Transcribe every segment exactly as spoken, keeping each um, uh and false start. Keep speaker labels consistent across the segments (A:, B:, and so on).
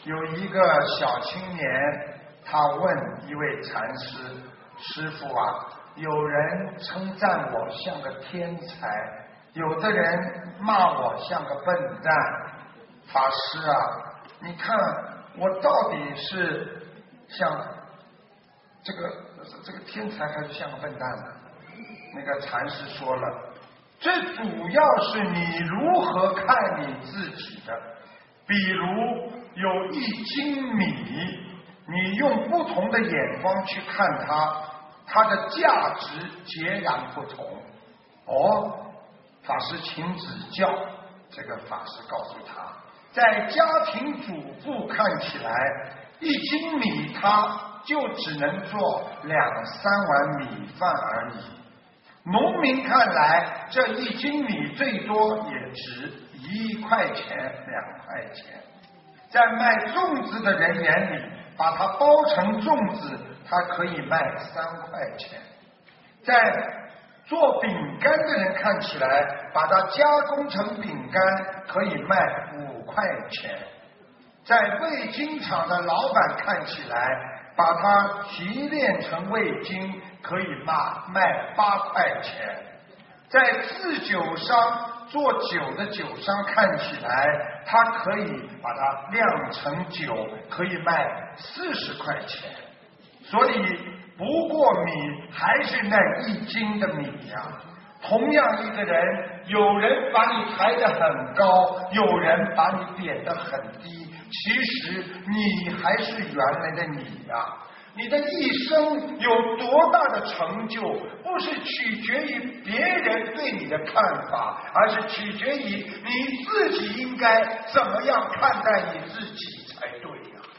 A: 有一个小青年，他问一位禅师：“师父啊，有人称赞我像个天才，有的人骂我像个笨蛋。法师啊，你看我到底是像这个这个天才，还是像个笨蛋呢？”那个禅师说了，这主要是你如何看你自己的。比如有一斤米，你用不同的眼光去看它，它的价值截然不同。哦，法师请指教。这个法师告诉他，在家庭主妇看起来，一斤米它就只能做两三碗米饭而已。农民看来，这一斤米最多也值一块钱、两块钱。在卖粽子的人眼里，把它包成粽子，它可以卖三块钱。在做饼干的人看起来，把它加工成饼干可以卖五块钱。在味精厂的老板看起来，把它提炼成味精可以卖卖八块钱。在制酒商做酒的酒商看起来，他可以把它酿成酒，可以卖四十块钱。所以不过米还是那一斤的米呀、啊。同样一个人，有人把你抬得很高，有人把你贬得很低，其实你还是原来的你呀、啊。你的一生有多大的成就，不是取决于别人对你的看法，而是取决于你自己应该怎么样看待你自己才对呀、啊。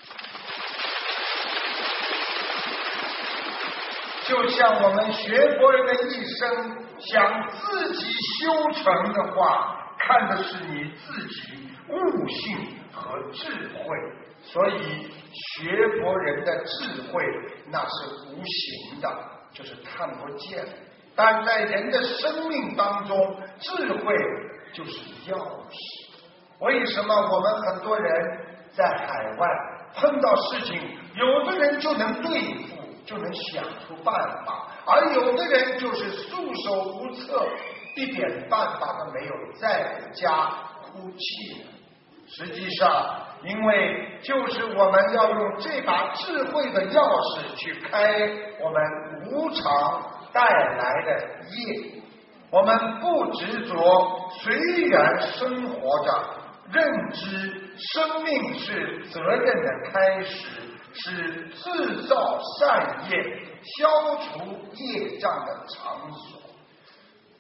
A: 就像我们学佛人的一生，想自己修成的话，看的是你自己悟性和智慧。所以学佛人的智慧那是无形的，就是看不见，但在人的生命当中，智慧就是钥匙。为什么我们很多人在海外碰到事情，有的人就能对付，就能想出办法，而有的人就是束手无策，一点办法都没有，在家哭泣。实际上因为就是我们要用这把智慧的钥匙去开我们无常带来的业。我们不执着，随缘生活着，认知生命是责任的开始，是制造善业、消除业障的场所。